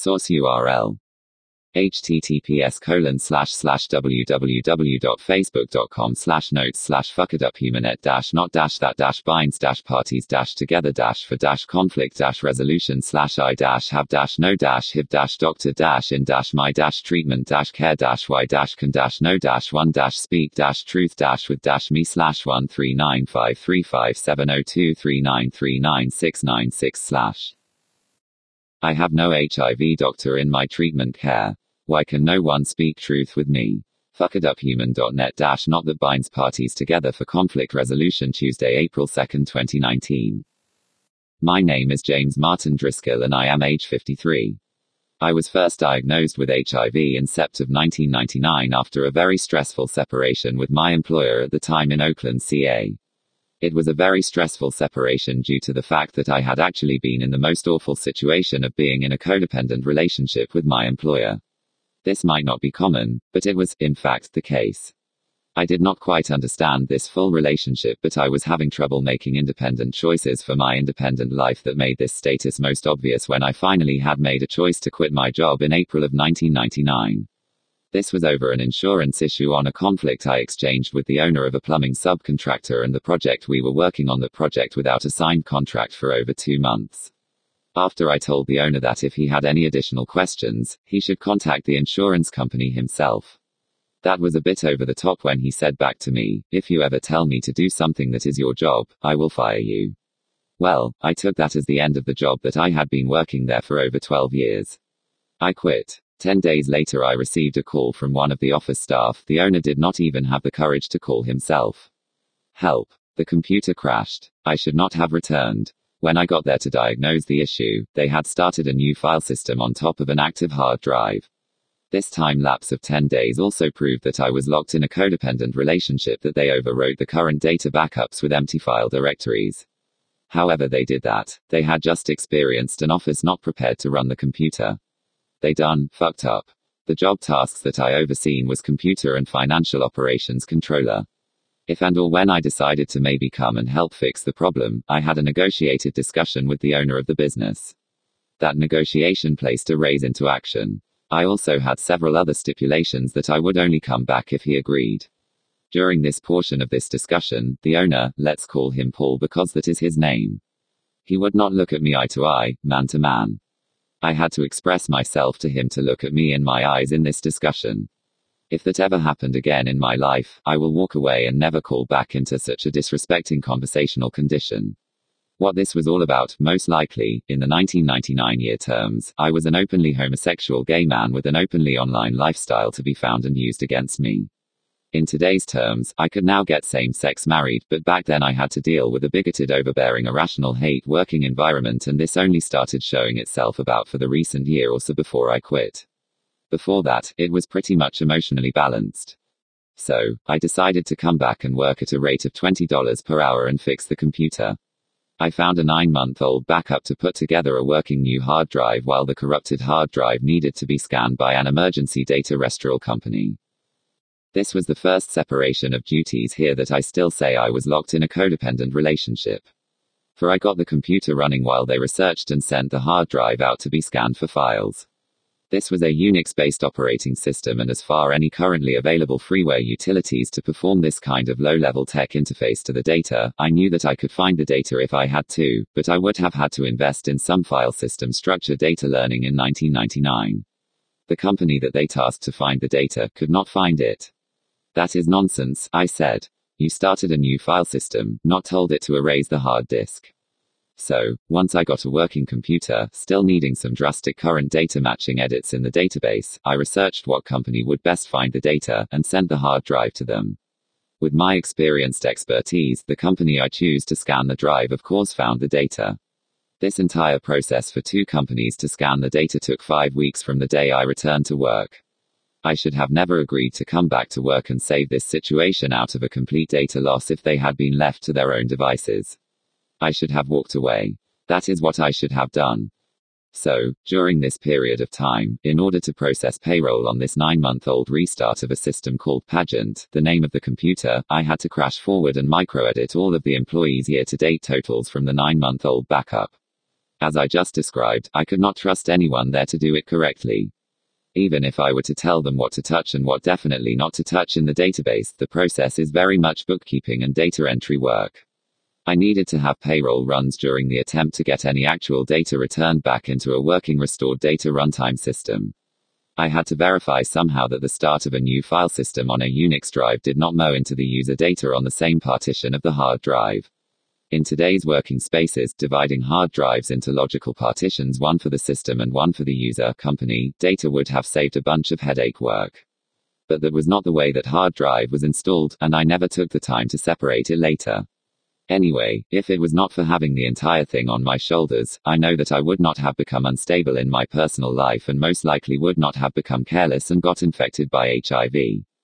Source URL: https://www.facebook.com/notes/podcast-together-for-conflict-resolution/i-have-no-hib-doctor-in-my-treatment-care-1-speak-truth-with-me/139553570293969/. I have no HIV doctor in my treatment care. Why can no one speak truth with me? Fuckituphuman.net-not that binds parties together for conflict resolution. Tuesday, April 2, 2019. My name is James Martin Driscoll and I am age 53. I was first diagnosed with HIV in Sept of 1999 after a very stressful separation with my employer at the time in Oakland, CA. It was a very stressful separation due to the fact that I had actually been in the most awful situation of being in a codependent relationship with my employer. This might not be common, but it was, in fact, the case. I did not quite understand this full relationship, but I was having trouble making independent choices for my independent life that made this status most obvious when I finally had made a choice to quit my job in April of 1999. This was over an insurance issue on a conflict I exchanged with the owner of a plumbing subcontractor and the project we were working on, the project without a signed contract for over 2 months. After I told the owner that if he had any additional questions, he should contact the insurance company himself. That was a bit over the top when he said back to me, "If you ever tell me to do something that is your job, I will fire you." Well, I took that as the end of the job that I had been working there for over 12 years. I quit. 10 days later I received a call from one of the office staff. The owner did not even have the courage to call himself. Help. The computer crashed. I should not have returned. When I got there to diagnose the issue, they had started a new file system on top of an active hard drive. This time lapse of 10 days also proved that I was locked in a codependent relationship, that they overwrote the current data backups with empty file directories. However they did that, they had just experienced an office not prepared to run the computer. They done fucked up. The job tasks that I overseen was computer and financial operations controller. If and or when I decided to maybe come and help fix the problem, I had a negotiated discussion with the owner of the business. That negotiation placed a raise into action. I also had several other stipulations that I would only come back if he agreed. During this portion of this discussion, the owner, let's call him Paul because that is his name. He would not look at me eye to eye, man to man. I had to express myself to him to look at me in my eyes in this discussion. If that ever happened again in my life, I will walk away and never call back into such a disrespecting conversational condition. What this was all about, most likely, in the 1999 year terms, I was an openly homosexual gay man with an openly online lifestyle to be found and used against me. In today's terms, I could now get same-sex married, but back then I had to deal with a bigoted, overbearing, irrational hate working environment, and this only started showing itself about for the recent year or so before I quit. Before that, it was pretty much emotionally balanced. So, I decided to come back and work at a rate of $20 per hour and fix the computer. I found a 9-month-old backup to put together a working new hard drive while the corrupted hard drive needed to be scanned by an emergency data restoral company. This was the first separation of duties here that I still say I was locked in a codependent relationship. For I got the computer running while they researched and sent the hard drive out to be scanned for files. This was a Unix-based operating system, and as far any currently available freeware utilities to perform this kind of low-level tech interface to the data, I knew that I could find the data if I had to, but I would have had to invest in some file system structure data learning in 1999. The company that they tasked to find the data could not find it. That is nonsense, I said. You started a new file system, not told it to erase the hard disk. So, once I got a working computer, still needing some drastic current data matching edits in the database, I researched what company would best find the data, and sent the hard drive to them. With my experienced expertise, the company I choose to scan the drive of course found the data. This entire process for 2 companies to scan the data took 5 weeks from the day I returned to work. I should have never agreed to come back to work and save this situation out of a complete data loss if they had been left to their own devices. I should have walked away. That is what I should have done. So, during this period of time, in order to process payroll on this 9-month-old restart of a system called Pageant, the name of the computer, I had to crash forward and microedit all of the employees' year-to-date totals from the 9-month-old backup. As I just described, I could not trust anyone there to do it correctly. Even if I were to tell them what to touch and what definitely not to touch in the database, the process is very much bookkeeping and data entry work. I needed to have payroll runs during the attempt to get any actual data returned back into a working restored data runtime system. I had to verify somehow that the start of a new file system on a Unix drive did not mow into the user data on the same partition of the hard drive. In today's working spaces, dividing hard drives into logical partitions, one for the system and one for the user company data, would have saved a bunch of headache work. But that was not the way that hard drive was installed, and I never took the time to separate it later. Anyway, if it was not for having the entire thing on my shoulders, I know that I would not have become unstable in my personal life and most likely would not have become careless and got infected by HIV.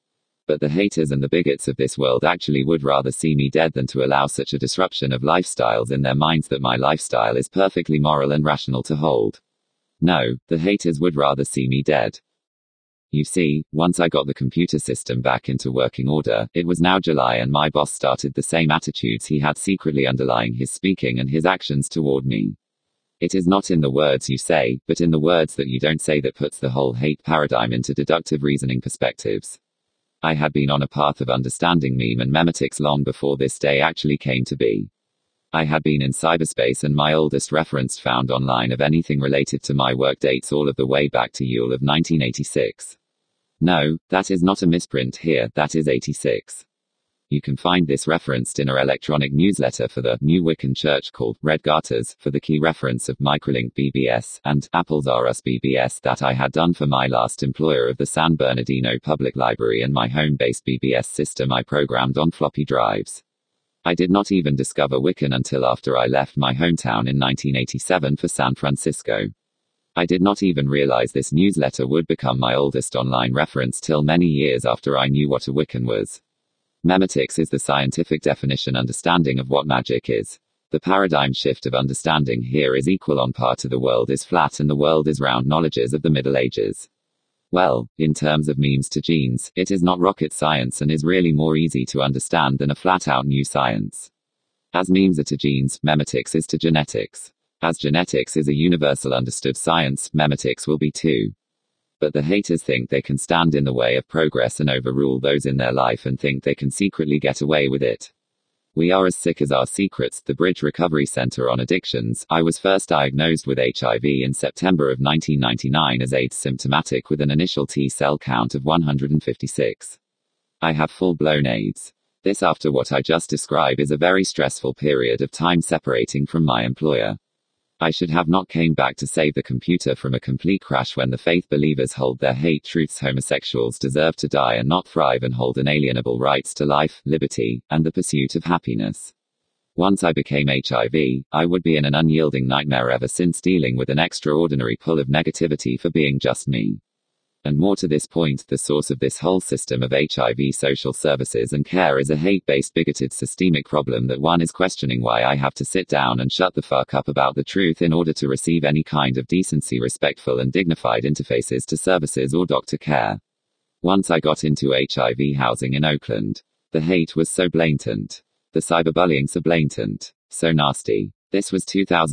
But the haters and the bigots of this world actually would rather see me dead than to allow such a disruption of lifestyles in their minds that my lifestyle is perfectly moral and rational to hold. No, the haters would rather see me dead. You see, once I got the computer system back into working order, it was now July and my boss started the same attitudes he had secretly underlying his speaking and his actions toward me. It is not in the words you say, but in the words that you don't say that puts the whole hate paradigm into deductive reasoning perspectives. I had been on a path of understanding meme and memetics long before this day actually came to be. I had been in cyberspace, and my oldest reference found online of anything related to my work dates all of the way back to Yule of 1986. No, that is not a misprint here, that is 86. You can find this referenced in our electronic newsletter for the New Wiccan Church called Red Garters, for the key reference of Microlink BBS and Apple's RS BBS that I had done for my last employer of the San Bernardino Public Library and my home-based BBS system I programmed on floppy drives. I did not even discover Wiccan until after I left my hometown in 1987 for San Francisco. I did not even realize this newsletter would become my oldest online reference till many years after I knew what a Wiccan was. Memetics is the scientific definition understanding of what magic is. The paradigm shift of understanding here is equal on par to the world is flat and the world is round knowledges of the Middle Ages. Well, in terms of memes to genes, it is not rocket science and is really more easy to understand than a flat-out new science. As memes are to genes, memetics is to genetics. As genetics is a universal understood science, memetics will be too. But the haters think they can stand in the way of progress and overrule those in their life and think they can secretly get away with it. We are as sick as our secrets. The Bridge Recovery Center on Addictions. I was first diagnosed with HIV in September of 1999 as AIDS symptomatic with an initial T-cell count of 156. I have full-blown AIDS. This, after what I just described, is a very stressful period of time separating from my employer. I should have not came back to save the computer from a complete crash when the faith believers hold their hate truths. Homosexuals deserve to die and not thrive and hold inalienable rights to life, liberty, and the pursuit of happiness. Once I became HIV, I would be in an unyielding nightmare ever since, dealing with an extraordinary pull of negativity for being just me. And more to this point, the source of this whole system of HIV social services and care is a hate-based, bigoted, systemic problem that one is questioning why I have to sit down and shut the fuck up about the truth in order to receive any kind of decency, respectful and dignified interfaces to services or doctor care. Once I got into HIV housing in Oakland, the hate was so blatant. The cyberbullying so blatant. So nasty. This was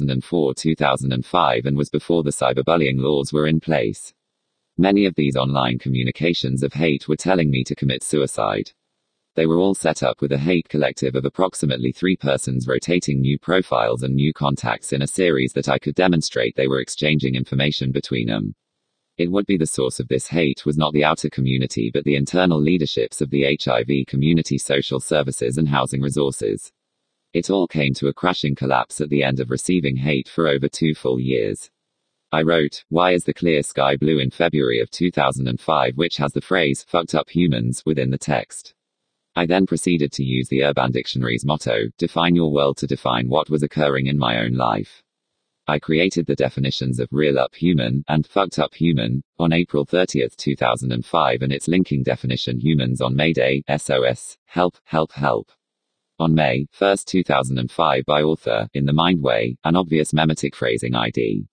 2004-2005 and was before the cyberbullying laws were in place. Many of these online communications of hate were telling me to commit suicide. They were all set up with a hate collective of approximately 3 persons rotating new profiles and new contacts in a series that I could demonstrate they were exchanging information between them. It would be the source of this hate was not the outer community but the internal leaderships of the HIV community, social services and housing resources. It all came to a crashing collapse at the end of receiving hate for over 2 full years. I wrote, "Why is the clear sky blue?" in February of 2005, which has the phrase, "fucked up humans," within the text. I then proceeded to use the Urban Dictionary's motto, "Define your world," to define what was occurring in my own life. I created the definitions of real up human and fucked up human on April 30th, 2005 and its linking definition humans on May Day, SOS, help, help, help. On May 1st, 2005 by author, in the Mind Way, an obvious memetic phrasing ID.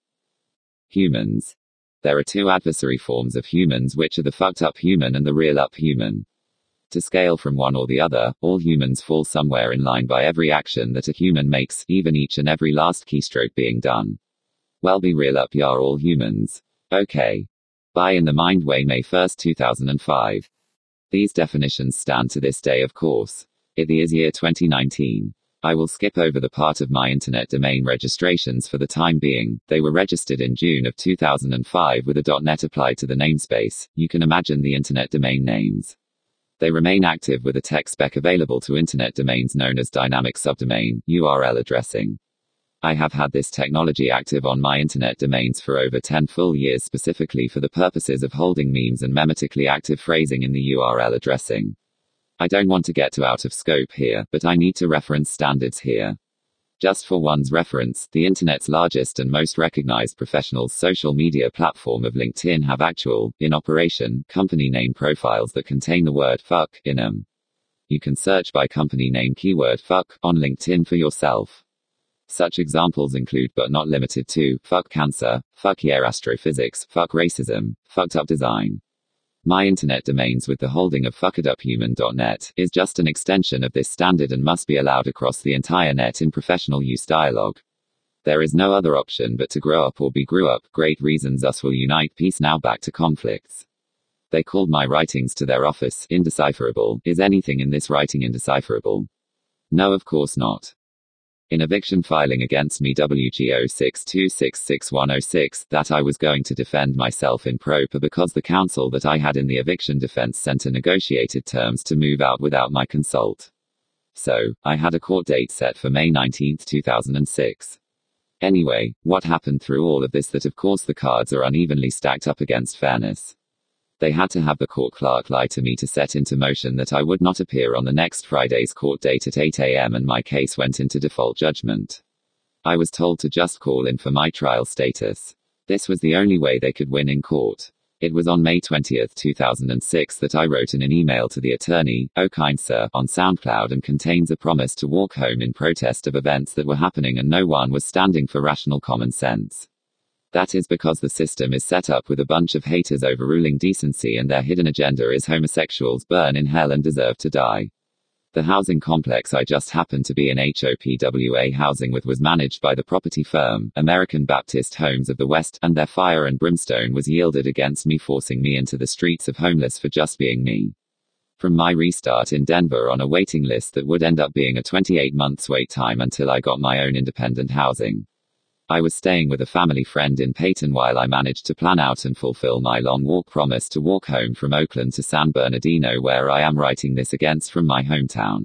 Humans. There are 2 adversary forms of humans, which are the fucked up human and the real up human. To scale from one or the other, all humans fall somewhere in line by every action that a human makes, even each and every last keystroke being done. Well, be real up, y'all all humans. Okay. Bye in the mind way, May 1st, 2005. These definitions stand to this day, of course. It is year 2019. I will skip over the part of my internet domain registrations for the time being. They were registered in June of 2005 with a .net applied to the namespace. You can imagine the internet domain names. They remain active with a tech spec available to internet domains known as dynamic subdomain URL addressing. I have had this technology active on my internet domains for over 10 full years, specifically for the purposes of holding memes and memetically active phrasing in the URL addressing. I don't want to get too out of scope here, but I need to reference standards here. Just for one's reference, the internet's largest and most recognized professional social media platform of LinkedIn have actual, in operation, company name profiles that contain the word fuck in them. You can search by company name keyword fuck on LinkedIn for yourself. Such examples include but not limited to fuck cancer, fuck yeah astrophysics, fuck racism, fucked up design. My internet domains with the holding of fuckituphuman.net is just an extension of this standard and must be allowed across the entire net in professional use dialogue. There is no other option but to grow up or be grew up. Great reasons us will unite. Peace. Now back to conflicts. They called my writings to their office indecipherable. Is anything in this writing indecipherable? No, of course not. In eviction filing against me WGO 6266106 that I was going to defend myself in pro per because the counsel that I had in the eviction defense center negotiated terms to move out without my consult. So, I had a court date set for May 19, 2006. Anyway, what happened through all of this that of course the cards are unevenly stacked up against fairness. They had to have the court clerk lie to me to set into motion that I would not appear on the next Friday's court date at 8 a.m. and my case went into default judgment. I was told to just call in for my trial status. This was the only way they could win in court. It was on May 20, 2006 that I wrote in an email to the attorney, "Oh kind sir," on SoundCloud and contains a promise to walk home in protest of events that were happening and no one was standing for rational common sense. That is because the system is set up with a bunch of haters overruling decency and their hidden agenda is homosexuals burn in hell and deserve to die. The housing complex I just happened to be in HOPWA housing with was managed by the property firm, American Baptist Homes of the West, and their fire and brimstone was yielded against me, forcing me into the streets of homeless for just being me. From my restart in Denver on a waiting list that would end up being a 28 months wait time until I got my own independent housing. I was staying with a family friend in Peyton while I managed to plan out and fulfill my long walk promise to walk home from Oakland to San Bernardino, where I am writing this against from my hometown.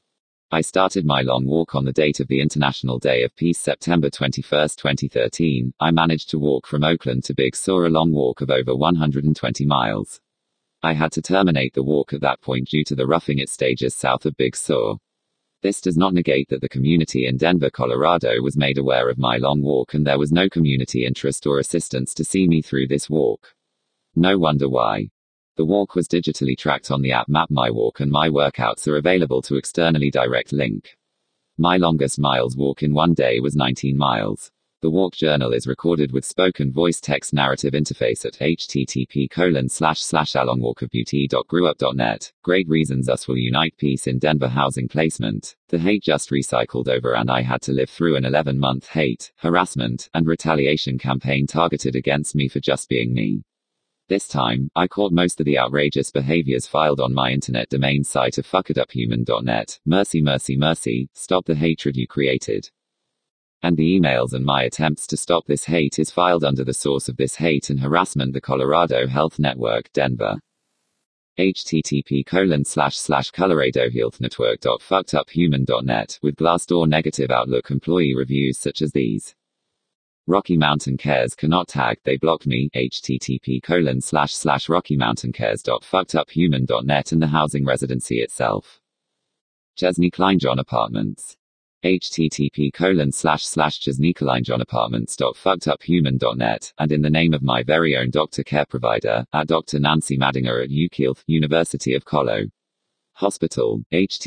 I started my long walk on the date of the International Day of Peace, September 21, 2013. I managed to walk from Oakland to Big Sur, a long walk of over 120 miles. I had to terminate the walk at that point due to the roughing it stages south of Big Sur. This does not negate that the community in Denver, Colorado was made aware of my long walk and there was no community interest or assistance to see me through this walk. No wonder why. The walk was digitally tracked on the app MapMyWalk and my workouts are available to externally direct link. My longest miles walk in one day was 19 miles. The walk journal is recorded with spoken voice text narrative interface at http://alongwalkofbeauty.grewup.net. Great reasons us will unite. Peace in Denver housing placement. The hate just recycled over and I had to live through an 11-month hate, harassment, and retaliation campaign targeted against me for just being me. This time, I caught most of the outrageous behaviors filed on my internet domain site of fuckituphuman.net. Mercy, mercy, mercy, stop the hatred you created. And the emails and my attempts to stop this hate is filed under the source of this hate and harassment, the Colorado Health Network, Denver. http://coloradohealthnetwork.fuckeduphuman.net with Glassdoor negative Outlook employee reviews such as these. Rocky Mountain Cares cannot tag, they blocked me. http://rockymountaincares.fuckeduphuman.net and the housing residency itself. Chesney Kleinjohn Apartments. http://chesneykleinjohnapartments.fuckeduphuman.net, and in the name of my very own doctor care provider, at Dr. Nancy Madinger at UKILF, University of Colo. Hospital,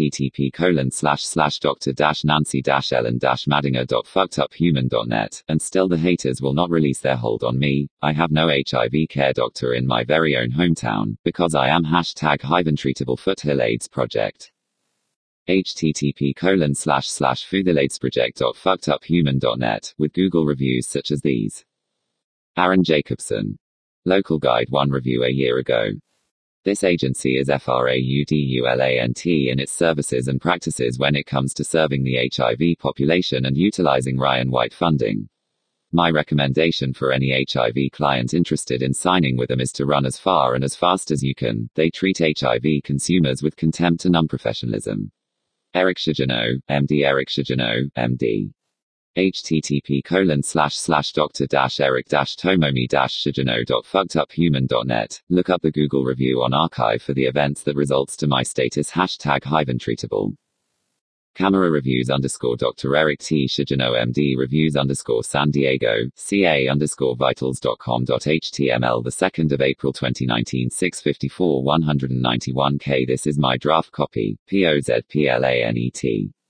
http://dr-nancy-ellen-madinger.fuckeduphuman.net, and still the haters will not release their hold on me. I have no HIV care doctor in my very own hometown, because I am #HIVE-untreatable Foothill AIDS Project. http://futhiladesproject.fuckeduphuman.net, with Google reviews such as these. Aaron Jacobson. Local Guide 1 review a year ago. This agency is FRAUDULANT in its services and practices when it comes to serving the HIV population and utilizing Ryan White funding. My recommendation for any HIV client interested in signing with them is to run as far and as fast as you can. They treat HIV consumers with contempt and unprofessionalism. Eric Chagino, MD. Eric Chagino, MD. http://dr.eric-tomomi-chagino.fuckeduphuman.net. Look up the Google review on archive for the events that results to my status #HiveNtreatable. Camera reviews _Dr. Eric T. Chagino MD reviews _San Diego, ca_vitals.com.html 2nd of April 2019 654 191K. This is my draft copy, POZPLANET.